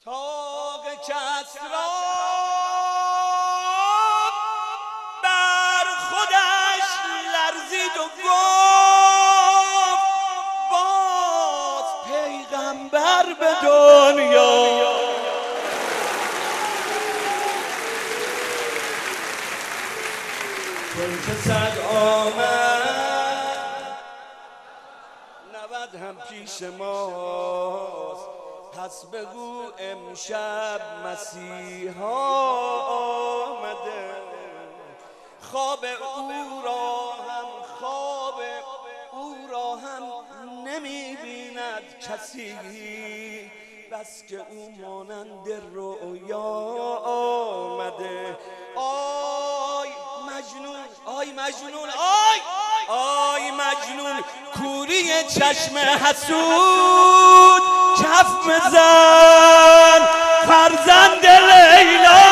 طاق کسری بر خودش لرزید و گفت باز پیغمبر به دنیا. چون که صد آمد 90 هم پیش ماست، پس بگو امشب مسیحا آمده. خواب او را هم نمی بیند کسی، بس که او مانند رویا آمده. آی مجنون کوری چشم حسود، کف بزن فرزند لیلا.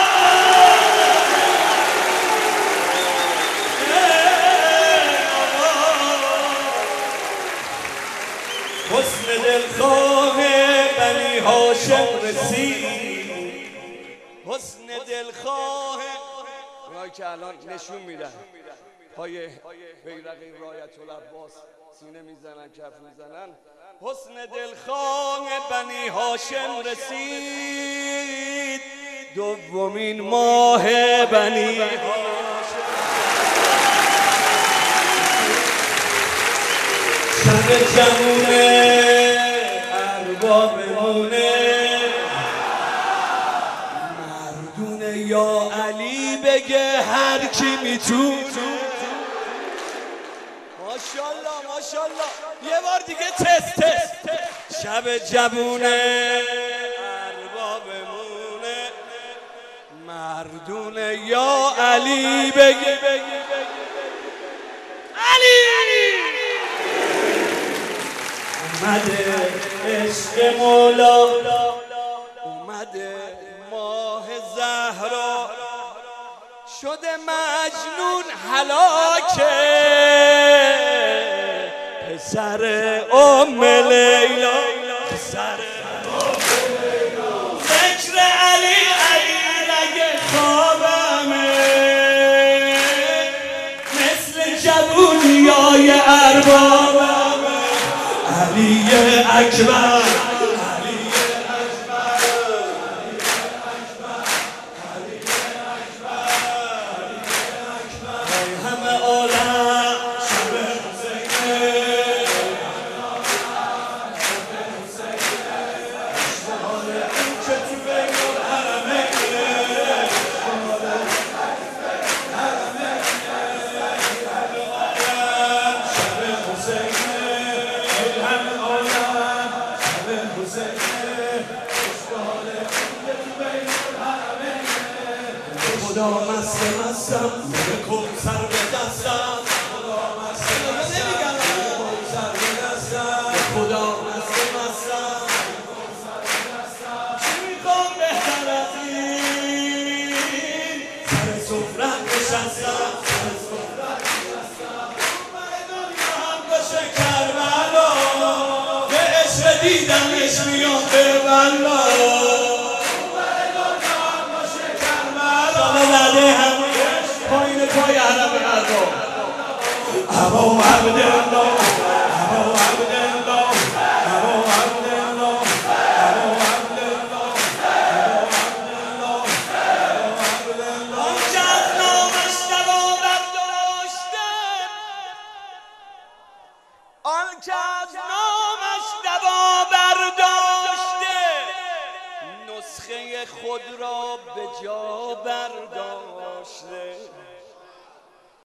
حسن دلخواه بنی هاشم رسید، حسن دلخواه اونایی که الان نشون میدن پای بیرق رایت العباس سینه میزنن، کف میزنن. حسن دلخواه بنی هاشم رسید، دومین ماه بنی هاشم. شب جمونه ارباب مونه، مردونه یا علی بگه هر کی میتونه. ماشاءالله یه بار دیگه تست. شب جوونه ارباب مونه، مردونه یا علی بگه علی. اومده عشق مولا، اومده ماه زهرا، شده مجنون هلاکه پسر ام لیلا. ذکر علی رگ خوابمه، مثل جوونیای اربابمه. علی اکبر خدا مستم به کوثر به دستم، خدا مستم به کوثر به دستم، خدا مستم چی میخوام بهتر از این، سر سفرت نشستم، دنیا هم باشه کربلا، به عشق دیدمش میام به بلا. پایین پای حرم ارباب ابا عبدالله، ابا عبدالله، ابا عبدالله، ابا عبدالله، آنچه از نامش دوابر داشته، آنچه از نامش دوابر داشته، نسخه خود را به جا برداشته.